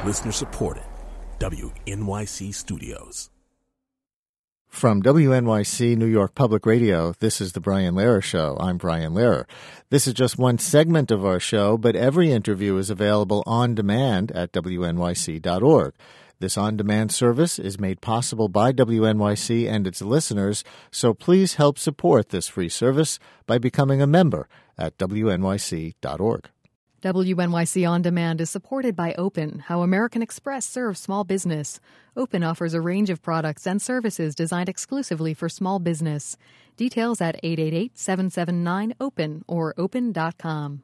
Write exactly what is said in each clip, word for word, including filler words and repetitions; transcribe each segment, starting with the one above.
Listener supported. W N Y C Studios. From W N Y C New York Public Radio, this is The Brian Lehrer Show. I'm Brian Lehrer. This is just one segment of our show, but every interview is available on demand at W N Y C dot org. This on-demand service is made possible by W N Y C and its listeners, so please help support this free service by becoming a member at W N Y C dot org. W N Y C On Demand is supported by Open, how American Express serves small business. Open offers a range of products and services designed exclusively for small business. Details at eight eight eight, seven seven nine, OPEN or open dot com.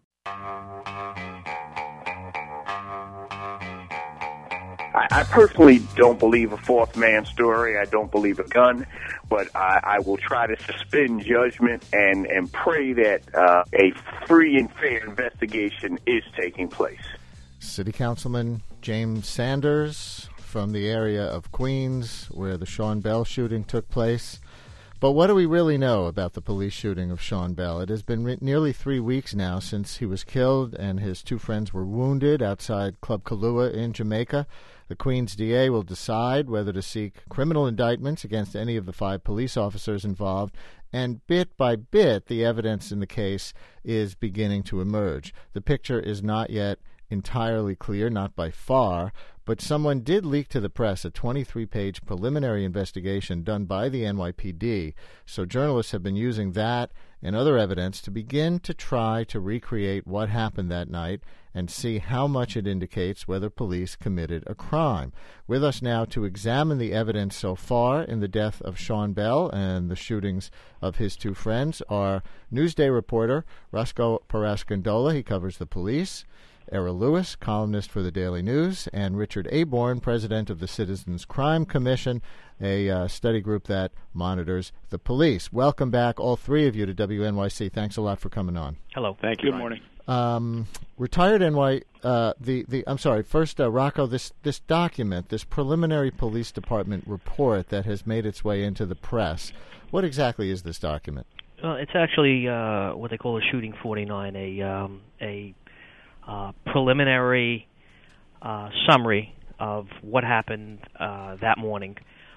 I personally don't believe a fourth man story. I don't believe a gun, but I, I will try to suspend judgment and, and pray that uh, a free and fair investigation is taking place. City Councilman James Sanders from the area of Queens where the Sean Bell shooting took place. But what do we really know about the police shooting of Sean Bell? It has been re- nearly three weeks now since he was killed and his two friends were wounded outside Club Kahlua in Jamaica. The Queens D A will decide whether to seek criminal indictments against any of the five police officers involved, and bit by bit, the evidence in the case is beginning to emerge. The picture is not yet entirely clear, not by far, but someone did leak to the press a twenty-three page preliminary investigation done by the N Y P D, so journalists have been using that and other evidence to begin to try to recreate what happened that night and see how much it indicates whether police committed a crime. With us now to examine the evidence so far in the death of Sean Bell and the shootings of his two friends are Newsday reporter Roscoe Perez-Gondola. He covers the police. Era Lewis, columnist for the Daily News, and Richard Aborn, president of the Citizens Crime Commission, a uh, study group that monitors the police. Welcome back, all three of you, to W N Y C. Thanks a lot for coming on. Hello. Thank you. Good morning. Um, retired N Y, uh, the the I'm sorry. First, uh, Rocco, this this document, this preliminary police department report that has made its way into the press. What exactly is this document? Well, it's actually uh, what they call a shooting forty-nine, a um, a uh, preliminary uh, summary of what happened uh, that morning.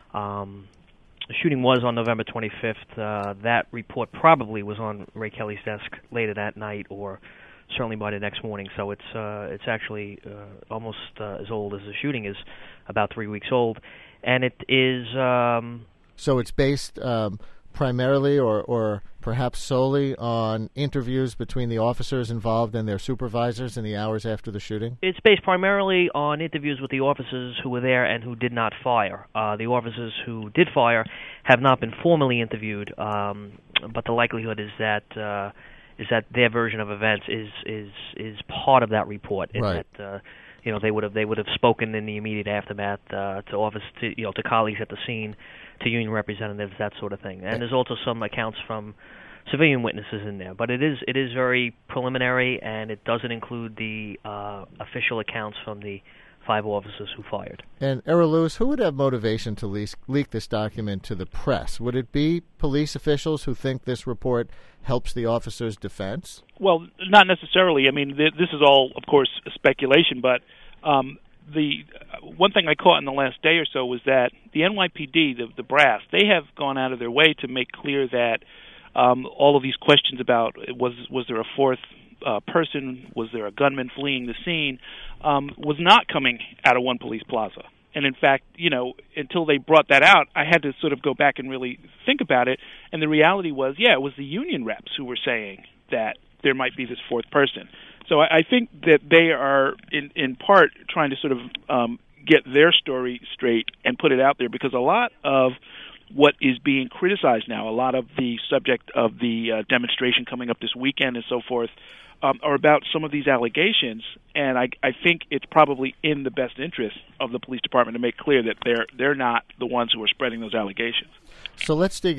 Um, the shooting was on November twenty-fifth. Uh, that report probably was on Ray Kelly's desk later that night, or certainly by the next morning. So it's uh, it's actually uh, almost uh, as old as the shooting is, about three weeks old, and it is. Um, so it's based um, primarily, or or perhaps solely, on interviews between the officers involved and their supervisors in the hours after the shooting? It's based primarily on interviews with the officers who were there and who did not fire. Uh, the officers who did fire have not been formally interviewed, um, but the likelihood is that. Uh, is that their version of events is is is part of that report, and right. that uh, you know they would have they would have spoken in the immediate aftermath uh, to office to you know to colleagues at the scene, to union representatives, that sort of thing. And there's also some accounts from civilian witnesses in there, but it is it is very preliminary, and it doesn't include the uh, official accounts from the five officers who fired. And Errol Lewis, who would have motivation to leak, leak this document to the press? Would it be police officials who think this report helps the officers' defense? Well, not necessarily. I mean, th- this is all, of course, speculation, but um, the uh, one thing I caught in the last day or so was that the N Y P D, the, the brass, they have gone out of their way to make clear that um, all of these questions about was was there a fourth Uh, person, was there a gunman fleeing the scene, um, was not coming out of One Police Plaza. And in fact, you know, until they brought that out, I had to sort of go back and really think about it. And the reality was, yeah, it was the union reps who were saying that there might be this fourth person. So I, I think that they are, in, in part, trying to sort of um, get their story straight and put it out there, because a lot of what is being criticized now, a lot of the subject of the uh, demonstration coming up this weekend and so forth, Um, are about some of these allegations, and I, I think it's probably in the best interest of the police department to make clear that they're they're not the ones who are spreading those allegations. So let's dig in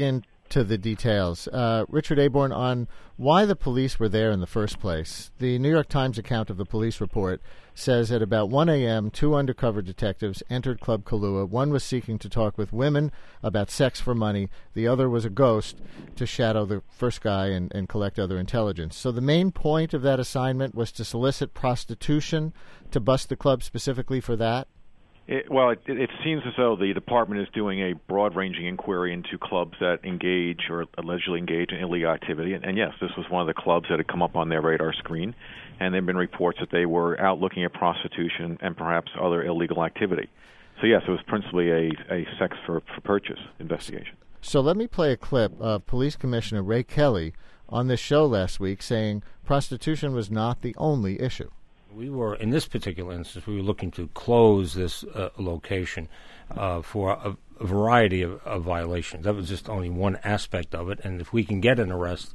to the details. Uh, Richard Aborn, on why the police were there in the first place. The New York Times account of the police report says at about one a.m., two undercover detectives entered Club Kahlua. One was seeking to talk with women about sex for money. The other was a ghost to shadow the first guy and, and collect other intelligence. So the main point of that assignment was to solicit prostitution, to bust the club specifically for that? It, well, it, it seems as though the department is doing a broad-ranging inquiry into clubs that engage or allegedly engage in illegal activity. And, and yes, this was one of the clubs that had come up on their radar screen, and there have been reports that they were out looking at prostitution and perhaps other illegal activity. So yes, it was principally a, a sex for, for purchase investigation. So let me play a clip of Police Commissioner Ray Kelly on this show last week saying prostitution was not the only issue. We were, in this particular instance, we were looking to close this uh, location uh, for a, a variety of, of violations. That was just only one aspect of it. And if we can get an arrest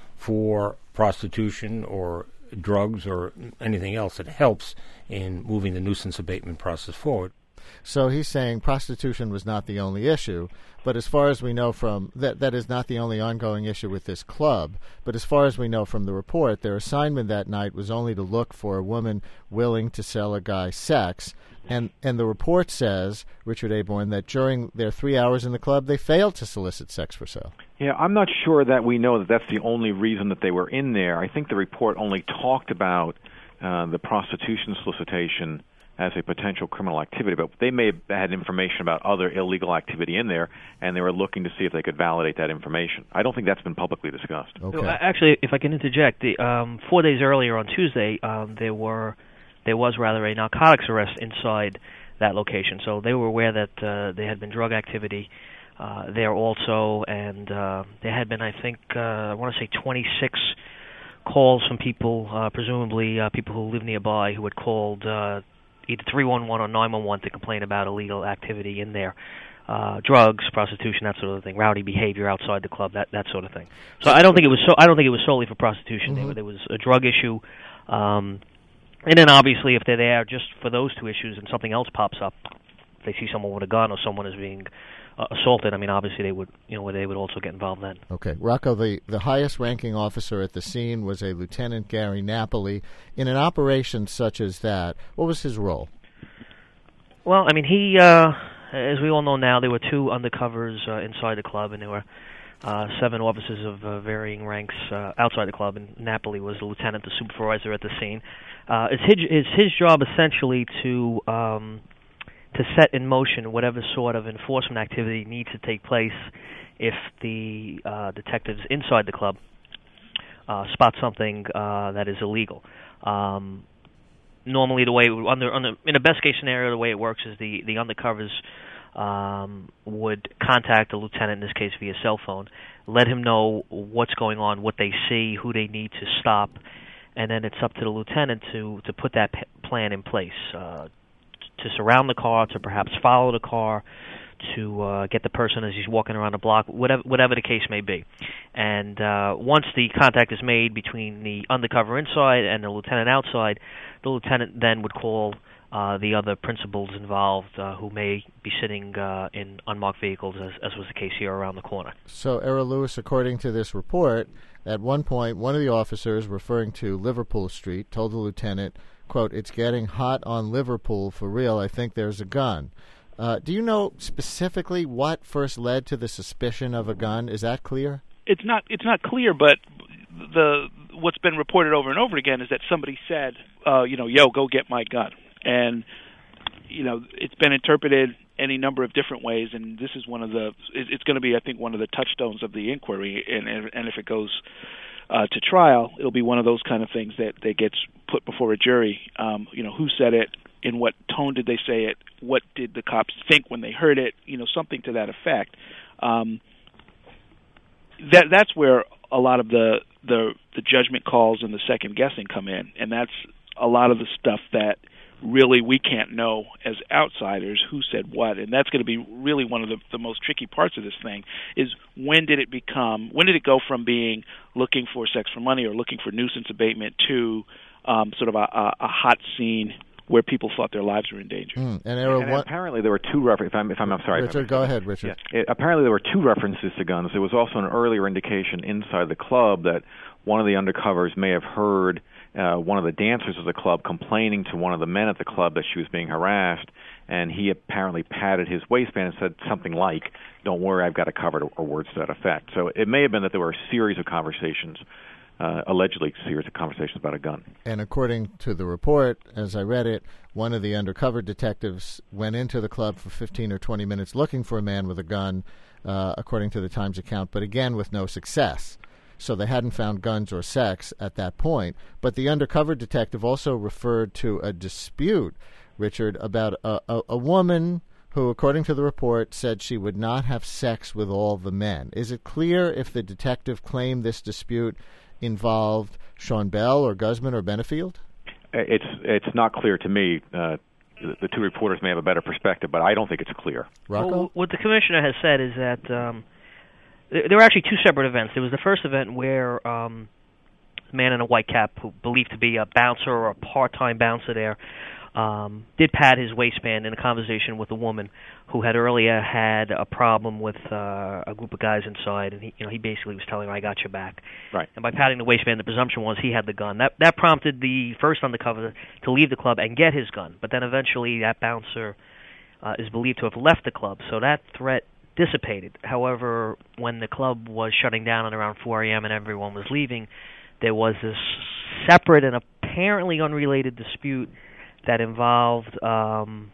for prostitution or drugs or anything else, it helps in moving the nuisance abatement process forward. So he's saying prostitution was not the only issue, but as far as we know from that, that is not the only ongoing issue with this club. But as far as we know from the report, their assignment that night was only to look for a woman willing to sell a guy sex. And and the report says, Richard Aborn, that during their three hours in the club, they failed to solicit sex for sale. Yeah, I'm not sure that we know that that's the only reason that they were in there. I think the report only talked about uh, the prostitution solicitation as a potential criminal activity, but they may have had information about other illegal activity in there, and they were looking to see if they could validate that information. I don't think that's been publicly discussed. Okay. So, actually, if I can interject, the, um, four days earlier on Tuesday, um, there were there was rather a narcotics arrest inside that location, so they were aware that uh, there had been drug activity uh, there also, and uh, there had been, I think, uh, I want to say twenty-six calls from people, uh, presumably uh, people who live nearby, who had called uh, either three one one or nine one one to complain about illegal activity in there, uh, drugs, prostitution, that sort of thing, rowdy behavior outside the club, that that sort of thing. So I don't think it was so. I don't think it was solely for prostitution. Mm-hmm. There, there was a drug issue, um, and then obviously if they're there just for those two issues and something else pops up, if they see someone with a gun or someone is being uh, assaulted, I mean, obviously they would, you know, they would also get involved then. Okay, Rocco, the, the highest-ranking officer at the scene was a Lieutenant Gary Napoli. In an operation such as that, what was his role? Well, I mean, he, uh, as we all know now, there were two undercovers uh, inside the club, and there were uh, seven officers of uh, varying ranks uh, outside the club, and Napoli was the lieutenant, the supervisor at the scene. Uh, it's his, it's his job essentially to um, to set in motion whatever sort of enforcement activity needs to take place if the uh, detectives inside the club uh, spot something uh, that is illegal. Um, normally, the way under, under in a best case scenario, the way it works is the the undercovers um, would contact the lieutenant, in this case via cell phone, let him know what's going on, what they see, who they need to stop, and then it's up to the lieutenant to to put that p- plan in place. Uh, to surround the car, to perhaps follow the car, to uh, get the person as he's walking around the block, whatever whatever the case may be. And uh, once the contact is made between the undercover inside and the lieutenant outside, the lieutenant then would call uh, the other principals involved uh, who may be sitting uh, in unmarked vehicles, as, as was the case here around the corner. So, Errol Lewis, according to this report, at one point, one of the officers, referring to Liverpool Street, told the lieutenant, quote, "It's getting hot on Liverpool for real. I think there's a gun." Uh, do you know specifically what first led to the suspicion of a gun? Is that clear? It's not. It's not clear, but the what's been reported over and over again is that somebody said, uh, "You know, yo, go get my gun," and you know, it's been interpreted any number of different ways. And this is one of the. It's going to be, I think, one of the touchstones of the inquiry. And and if it goes Uh, to trial, it'll be one of those kind of things that, that gets put before a jury. Um, you know, who said it? In what tone did they say it? What did the cops think when they heard it? You know, something to that effect. Um, that that's where a lot of the, the the judgment calls and the second guessing come in, and that's a lot of the stuff that really we can't know as outsiders who said what, and that's going to be really one of the, the most tricky parts of this thing, is when did it become, when did it go from being looking for sex for money or looking for nuisance abatement to um, sort of a, a, a hot scene where people thought their lives were in danger. Mm. And, there were and one... apparently there were two refer- if I'm if I'm, I'm sorry. Richard, I'm, go ahead, Richard. Yeah. It, apparently there were two references to guns. There was also an earlier indication inside the club that one of the undercovers may have heard uh, one of the dancers of the club complaining to one of the men at the club that she was being harassed, and he apparently patted his waistband and said something like, "Don't worry, I've got it covered," or words to that effect. So it may have been that there were a series of conversations, uh, allegedly a series of conversations about a gun. And according to the report, as I read it, one of the undercover detectives went into the club for fifteen or twenty minutes looking for a man with a gun, uh, according to the Times account, but again with no success. So they hadn't found guns or sex at that point. But the undercover detective also referred to a dispute, Richard, about a, a, a woman who, according to the report, said she would not have sex with all the men. Is it clear if the detective claimed this dispute involved Sean Bell or Guzman or Benefield? It's it's not clear to me. Uh, the, the two reporters may have a better perspective, but I don't think it's clear. Rocco? Well, what the commissioner has said is that um, th- there were actually two separate events. There was the first event where um, a man in a white cap, who believed to be a bouncer or a part-time bouncer there, um, did pat his waistband in a conversation with a woman who had earlier had a problem with uh, a group of guys inside, and he, you know, he basically was telling her, "I got your back." Right. And by patting the waistband, the presumption was he had the gun. That that prompted the first undercover to leave the club and get his gun. But then eventually, that bouncer uh, is believed to have left the club, so that threat dissipated. However, when the club was shutting down at around four a.m. and everyone was leaving, there was this separate and apparently unrelated dispute that involved um,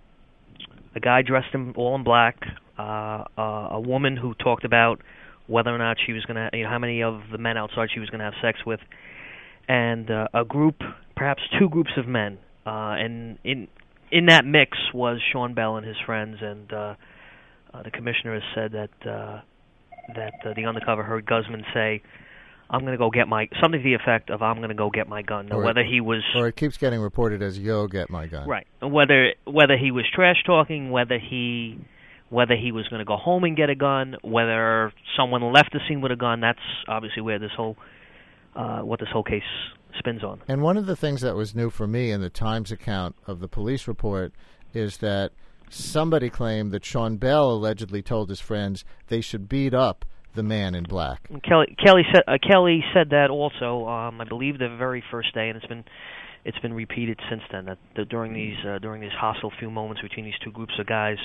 a guy dressed in all in black, uh, uh, a woman who talked about whether or not she was going to, you know, how many of the men outside she was going to have sex with, and uh, a group, perhaps two groups of men, uh, and in in that mix was Sean Bell and his friends, and uh, uh, the commissioner has said that uh, that uh, the undercover heard Guzman say, "I'm going to go get my," something to the effect of, "I'm going to go get my gun." Now, or whether it, he was, or it keeps getting reported as "Yo, get my gun." Right. Whether whether he was trash talking, whether he whether he was going to go home and get a gun, whether someone left the scene with a gun. That's obviously where this whole uh, what this whole case spins on. And one of the things that was new for me in the Times account of the police report is that somebody claimed that Sean Bell allegedly told his friends they should beat up the man in black. Kelly Kelly said uh, Kelly said that also. Um, I believe the very first day, and it's been it's been repeated since then. That, that during these uh, during these hostile few moments between these two groups of guys,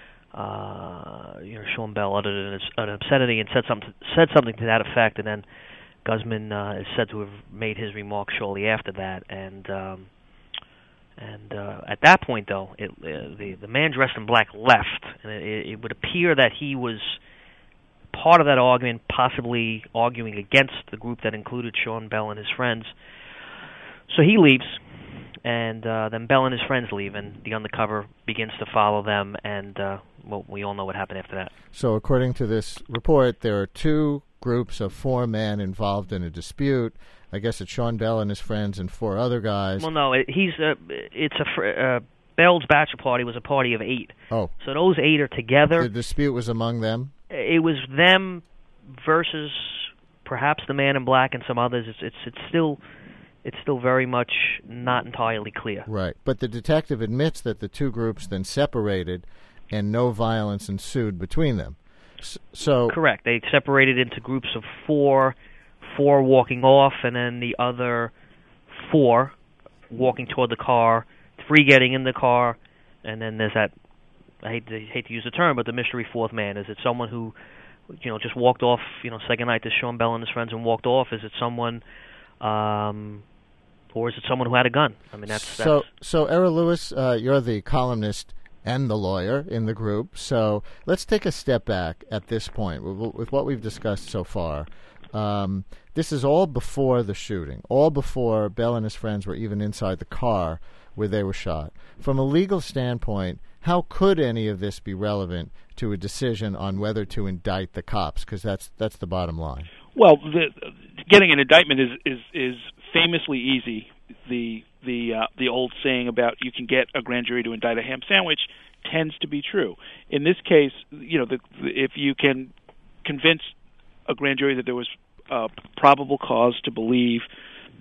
uh, you know, Sean Bell uttered an, an obscenity and said something said something to that effect, and then Guzman uh, is said to have made his remarks shortly after that. And um, and uh, at that point, though, it, uh, the the man dressed in black left, and it, it would appear that he was part of that argument, possibly arguing against the group that included Sean Bell and his friends. So he leaves, and uh, then Bell and his friends leave, and the undercover begins to follow them, and uh, well, we all know what happened after that. So according to this report, there are two groups of four men involved in a dispute. I guess it's Sean Bell and his friends and four other guys. Well, no, it, he's uh, it's a fr- uh, Bell's bachelor party was a party of eight. Oh. So those eight are together. The dispute was among them? It was them versus perhaps the man in black and some others. It's it's it's still it's still very much not entirely clear. Right. But the detective admits that the two groups then separated and no violence ensued between them. So correct. They separated into groups of four, four walking off, and then the other four walking toward the car, three getting in the car, and then there's that, I hate to, hate to use the term, but the mystery fourth man. Is it someone who, you know, just walked off, you know, second night to Sean Bell and his friends and walked off? Is it someone, um, or is it someone who had a gun? I mean, that's... So, that's... so Era Lewis, uh, you're the columnist and the lawyer in the group. So let's take a step back at this point with, with what we've discussed so far. Um, this is all before the shooting, all before Bell and his friends were even inside the car where they were shot. From a legal standpoint, how could any of this be relevant to a decision on whether to indict the cops? Because that's that's the bottom line. Well, the, getting an indictment is, is is famously easy. The the uh, the old saying about you can get a grand jury to indict a ham sandwich tends to be true. In this case, you know, the, if you can convince a grand jury that there was uh, probable cause to believe that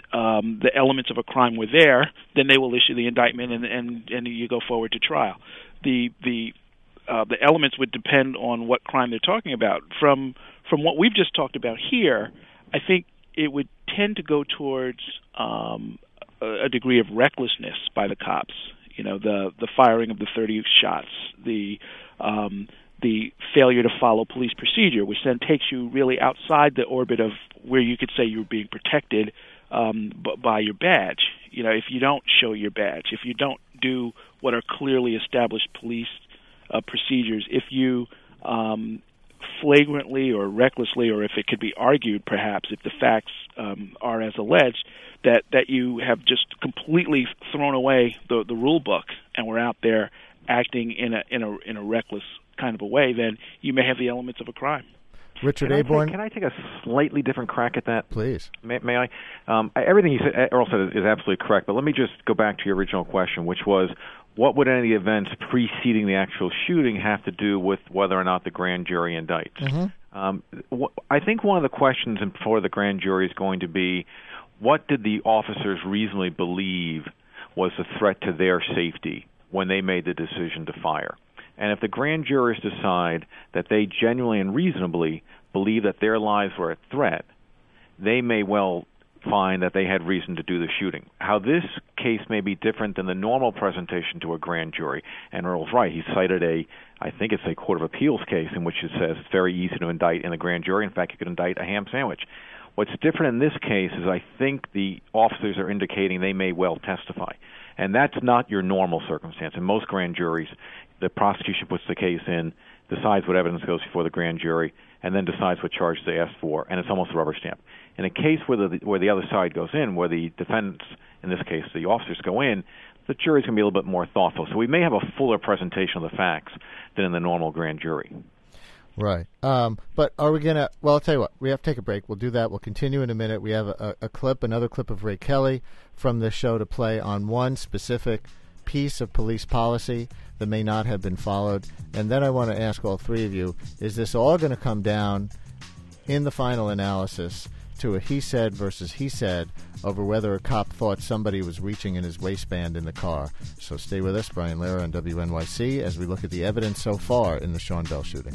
um, the elements of a crime were there, then they will issue the indictment, and and, and you go forward to trial. The the uh, the elements would depend on what crime they're talking about. From from what we've just talked about here, I think it would tend to go towards um, a, a degree of recklessness by the cops. You know, the the firing of the thirty shots, the um, the failure to follow police procedure, which then takes you really outside the orbit of where you could say you're being protected um, b- by your badge. You know, if you don't show your badge, if you don't do what are clearly established police uh, procedures, if you um, flagrantly or recklessly, or if it could be argued perhaps, if the facts um, are as alleged, that, that you have just completely thrown away the, the rule book and we're out there acting in a in a in a reckless kind of a way, then you may have the elements of a crime. Richard can Aborn, I take, can I take a slightly different crack at that? Please. May, may I? Um, everything you said, Earl said, is absolutely correct. But let me just go back to your original question, which was, what would any of the events preceding the actual shooting have to do with whether or not the grand jury indicts? Mm-hmm. Um, wh- I think one of the questions before the grand jury is going to be, what did the officers reasonably believe was a threat to their safety when they made the decision to fire? And if the grand jurors decide that they genuinely and reasonably believe that their lives were a threat, they may well find that they had reason to do the shooting. How this case may be different than the normal presentation to a grand jury, and Earl's right, he cited a, I think it's a Court of Appeals case in which it says it's very easy to indict in the grand jury. In fact, you could indict a ham sandwich. What's different in this case is I think the officers are indicating they may well testify. And that's not your normal circumstance. In most grand juries, the prosecution puts the case in, decides what evidence goes before the grand jury, and then decides what charges they ask for, and it's almost a rubber stamp. In a case where the, where the other side goes in, where the defendants, in this case the officers, go in, the jury's going to be a little bit more thoughtful. So we may have a fuller presentation of the facts than in the normal grand jury. Right. Um, but are we going to, well, I'll tell you what, we have to take a break. We'll do that. We'll continue in a minute. We have a, a clip, another clip of Ray Kelly from this show to play on one specific piece of police policy that may not have been followed. And then I want to ask all three of you, is this all going to come down in the final analysis to a he said versus he said over whether a cop thought somebody was reaching in his waistband in the car? So stay with us, Brian Lehrer on W N Y C, as we look at the evidence so far in the Sean Bell shooting.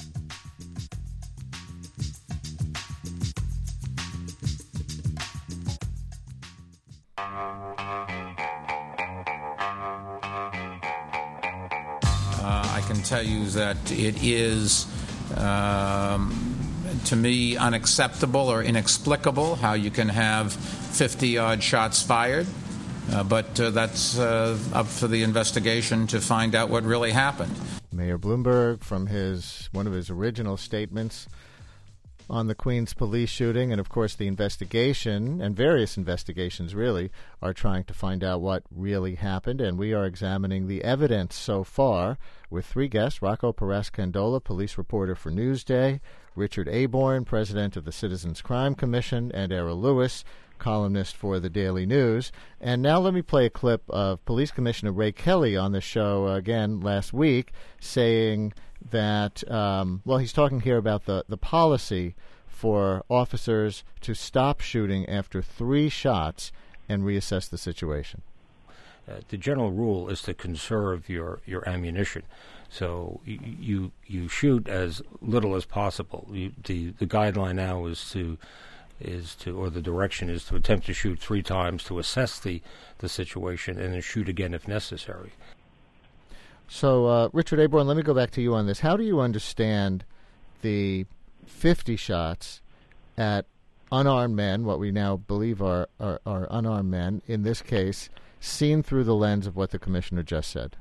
I can tell you that it is, um, to me, unacceptable or inexplicable how you can have fifty-odd shots fired, uh, but uh, that's uh, up for the investigation to find out what really happened. Mayor Bloomberg, from his one of his original statements on the Queens police shooting, and of course the investigation, and various investigations really, are trying to find out what really happened, and we are examining the evidence so far with three guests: Rocco Perez-Candola, police reporter for Newsday; Richard Aborn, president of the Citizens Crime Commission; and Errol Lewis, columnist for the Daily News. And now let me play a clip of Police Commissioner Ray Kelly on the show uh, again last week, saying that, um, well, he's talking here about the, the policy for officers to stop shooting after three shots and reassess the situation. Uh, the general rule is to conserve your, your ammunition. So you, you you shoot as little as possible. You, the the guideline now is to is to or the direction is to attempt to shoot three times to assess the, the situation and then shoot again if necessary. So, uh, Richard Aborn, let me go back to you on this. How do you understand the fifty shots at unarmed men, what we now believe are, are, are unarmed men, in this case, seen through the lens of what the commissioner just said?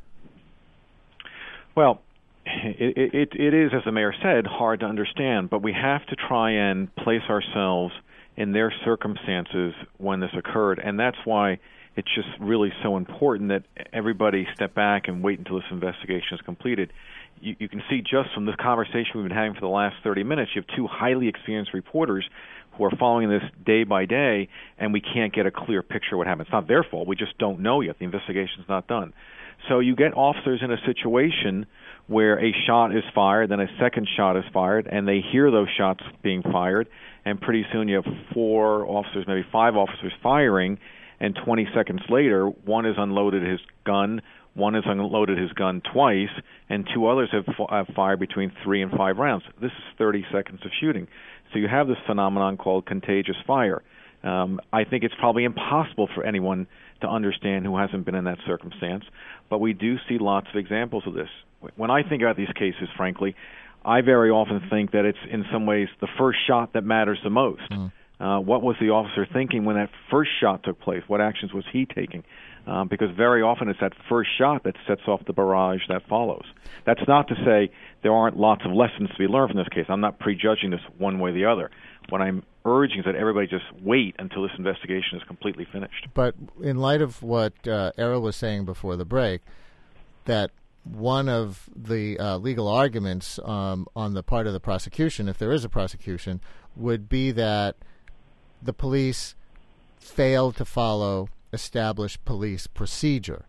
Well, it, it, it is, as the mayor said, hard to understand, but we have to try and place ourselves in their circumstances when this occurred, and that's why it's just really so important that everybody step back and wait until this investigation is completed. You, you can see just from this conversation we've been having for the last thirty minutes, you have two highly experienced reporters who are following this day by day, and we can't get a clear picture of what happened. It's not their fault. We just don't know yet. The investigation's not done. So you get officers in a situation where a shot is fired, then a second shot is fired, and they hear those shots being fired, and pretty soon you have four officers, maybe five officers firing, and twenty seconds later, one has unloaded his gun, one has unloaded his gun twice, and two others have, f- have fired between three and five rounds. This is thirty seconds of shooting. So you have this phenomenon called contagious fire. Um, I think it's probably impossible for anyone to understand who hasn't been in that circumstance, but we do see lots of examples of this. When I think about these cases, frankly, I very often think that it's in some ways the first shot that matters the most. Mm. Uh, what was the officer thinking when that first shot took place? What actions was he taking? Um, because very often it's that first shot that sets off the barrage that follows. That's not to say there aren't lots of lessons to be learned from this case. I'm not prejudging this one way or the other. What I'm urging is that everybody just wait until this investigation is completely finished. But in light of what uh, Errol was saying before the break, that one of the uh, legal arguments um, on the part of the prosecution, if there is a prosecution, would be that the police failed to follow established police procedure,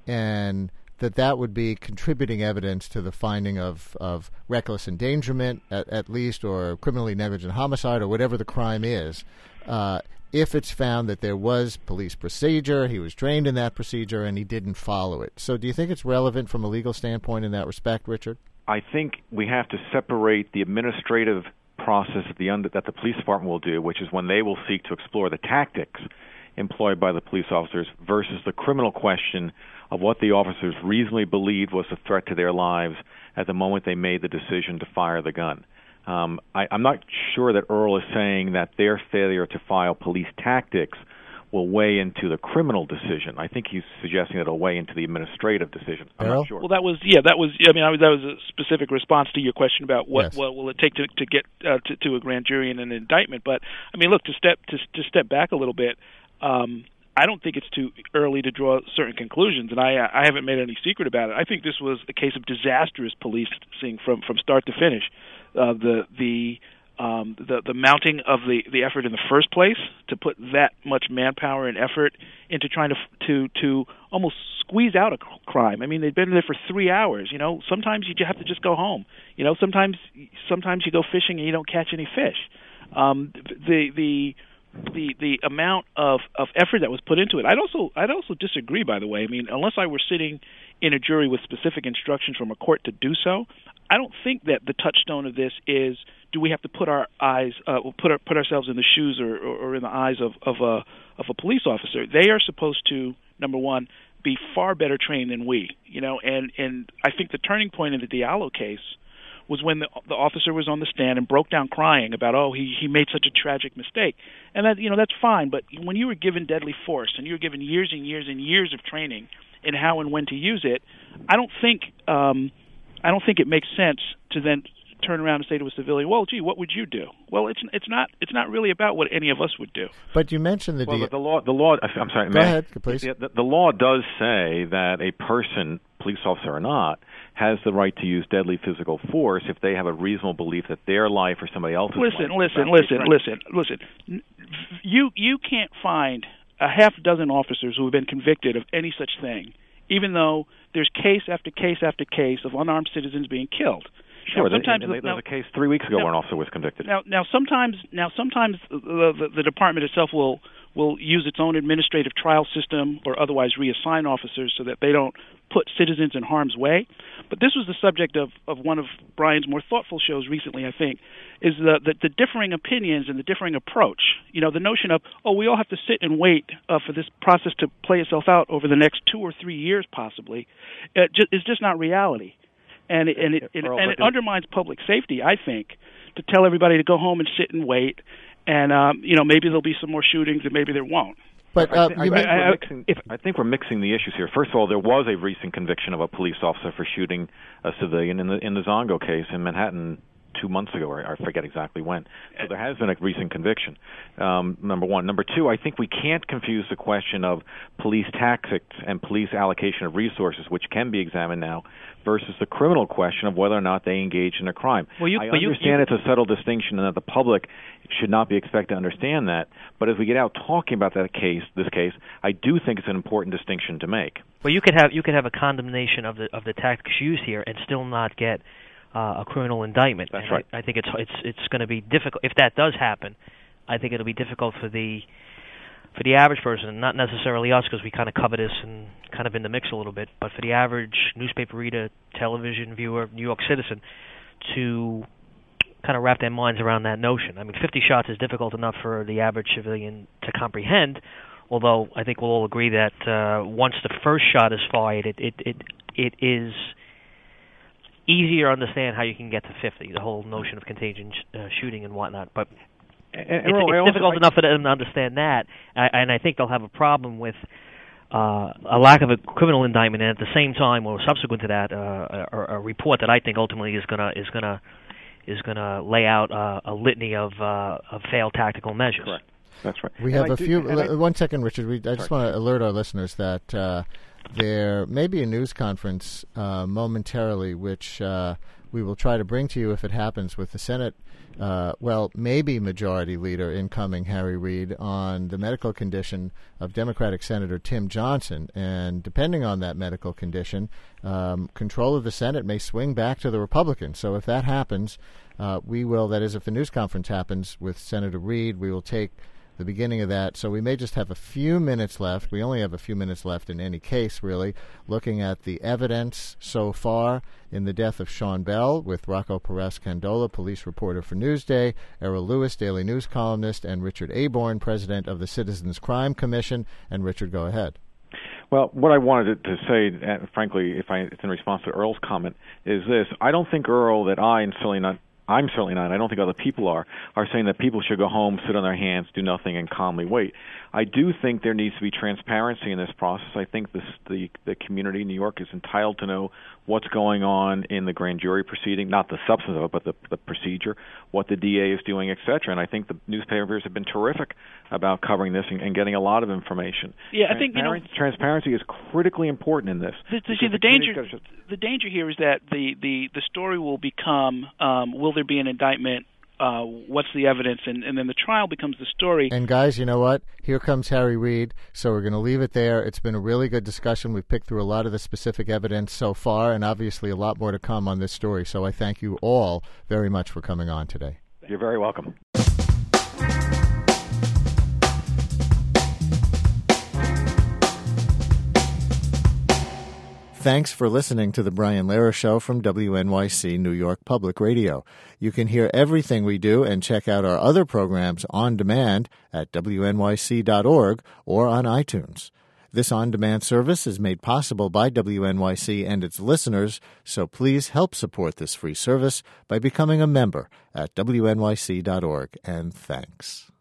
and that that would be contributing evidence to the finding of, of reckless endangerment, at, at least, or criminally negligent homicide, or whatever the crime is. Uh, if it's found that there was police procedure, he was trained in that procedure, and he didn't follow it. So do you think it's relevant from a legal standpoint in that respect, Richard? I think we have to separate the administrative process that the, under, that the police department will do, which is when they will seek to explore the tactics employed by the police officers, versus the criminal question of what the officers reasonably believed was a threat to their lives at the moment they made the decision to fire the gun. Um, I, I'm not sure that Earl is saying that their failure to file police tactics will weigh into the criminal decision. I think he's suggesting that it'll weigh into the administrative decision. I'm Earl? not sure. Well, that was yeah, that was. I mean, I was, that was a specific response to your question about what, yes. what will it take to to get uh, to, to a grand jury and an indictment. But I mean, look, to step to to step back a little bit. Um, I don't think it's too early to draw certain conclusions, and I I haven't made any secret about it. I think this was a case of disastrous policing from from start to finish. Uh, the the um, the the mounting of the, the effort in the first place to put that much manpower and effort into trying to to to almost squeeze out a crime. I mean, they've been there for three hours. You know, sometimes you have to just go home. You know, sometimes sometimes you go fishing and you don't catch any fish. Um, the the the the amount of, of effort that was put into it. I'd also I'd also disagree, by the way. I mean, unless I were sitting in a jury with specific instructions from a court to do so, I don't think that the touchstone of this is, do we have to put our eyes uh, put our, put ourselves in the shoes or, or, or in the eyes of, of a of a police officer. They are supposed to, number one, be far better trained than we. You know, and, and I think the turning point in the Diallo case was when the, the officer was on the stand and broke down crying about, oh, he, he made such a tragic mistake. And that, you know, that's fine, but when you were given deadly force and you were given years and years and years of training in how and when to use it, I don't think um, I don't think it makes sense to then turn around and say to a civilian, well, gee, what would you do? Well, it's it's not it's not really about what any of us would do. But you mentioned the well, D- the law. The law. I'm sorry. Go ahead, please. The, the law does say that a person, police officer or not, has the right to use deadly physical force if they have a reasonable belief that their life or somebody else's listen, life. Listen, listen, listen, listen, listen. You you can't find a half dozen officers who have been convicted of any such thing, even though there's case after case after case of unarmed citizens being killed. Sure, now, sometimes there now, was a case three weeks ago now, where an officer was convicted. Now, now sometimes, now sometimes the, the, the department itself will will use its own administrative trial system or otherwise reassign officers so that they don't put citizens in harm's way. But this was the subject of, of one of Brian's more thoughtful shows recently, I think, is the, the, the differing opinions and the differing approach. You know, the notion of, oh, we all have to sit and wait uh, for this process to play itself out over the next two or three years possibly, uh, ju- is just not reality. And it, and it, it, and it undermines public safety, I think, to tell everybody to go home and sit and wait. And, um, you know, maybe there'll be some more shootings and maybe there won't. But uh, uh, I, think, I, think I, mixing, if, I think we're mixing the issues here. First of all, there was a recent conviction of a police officer for shooting a civilian in the in the Zongo case in Manhattan two months ago, or I forget exactly when. So there has been a recent conviction, um, number one. Number two, I think we can't confuse the question of police tactics and police allocation of resources, which can be examined now, versus the criminal question of whether or not they engage in a crime. Well, you, I but understand you, you, it's a subtle distinction and that the public should not be expected to understand that, but as we get out talking about that case, this case, I do think it's an important distinction to make. Well, you could have you could have a condemnation of the of the tactics used here and still not get uh, a criminal indictment. That's and right. I, I think it's it's it's going to be difficult if that does happen. I think it'll be difficult for the for the average person, not necessarily us because we kind of cover this and kind of in the mix a little bit, but for the average newspaper reader, television viewer, New York citizen, to kind of wrap their minds around that notion. I mean, fifty shots is difficult enough for the average civilian to comprehend, although I think we'll all agree that uh, once the first shot is fired, it, it, it, it is easier to understand how you can get to fifty, the whole notion of contagion sh- uh, shooting and whatnot. But and, it's, and it's also, difficult I, enough for them to understand that, I, and I think they'll have a problem with uh, a lack of a criminal indictment, and at the same time, or subsequent to that, uh, a, a report that I think ultimately is gonna is gonna is gonna lay out uh, a litany of uh, of failed tactical measures. Correct. That's right. We and have I a do, few. I, L- one second, Richard. We, I just sorry. want to alert our listeners that uh, there may be a news conference uh, momentarily, which uh, we will try to bring to you if it happens with the Senate. Uh, well, maybe Majority Leader incoming Harry Reid on the medical condition of Democratic Senator Tim Johnson, and depending on that medical condition, um, control of the Senate may swing back to the Republicans. So if that happens, uh, we will. That is, if the news conference happens with Senator Reid, we will take the beginning of that. So we may just have a few minutes left. We only have a few minutes left in any case, really, looking at the evidence so far in the death of Sean Bell with Rocco Perez-Candola, police reporter for Newsday, Errol Lewis, Daily News columnist, and Richard Aborn, president of the Citizens Crime Commission. And Richard, go ahead. Well, what I wanted to say, uh, frankly, if I, it's in response to Earl's comment, is this. I don't think, Earl, that I, and certainly not I'm certainly not, I don't think other people are, are saying that people should go home, sit on their hands, do nothing, and calmly wait. I do think there needs to be transparency in this process. I think this, the, the community in New York is entitled to know what's going on in the grand jury proceeding, not the substance of it, but the, the procedure, what the D A is doing, et cetera. And I think the newspapers have been terrific about covering this and, and getting a lot of information. Yeah, I think, you know, transparency is critically important in this. The, the, see, the danger, the danger here is that the, the, the story will become, um, will there be an indictment? Uh, what's the evidence? And, and then the trial becomes the story. And guys, you know what? Here comes Harry Reid. So we're going to leave it there. It's been a really good discussion. We've picked through a lot of the specific evidence so far, and obviously a lot more to come on this story. So I thank you all very much for coming on today. You're very welcome. Thanks for listening to The Brian Lehrer Show from W N Y C New York Public Radio. You can hear everything we do and check out our other programs on demand at W N Y C dot org or on iTunes. This on-demand service is made possible by W N Y C and its listeners, so please help support this free service by becoming a member at W N Y C dot org, and thanks.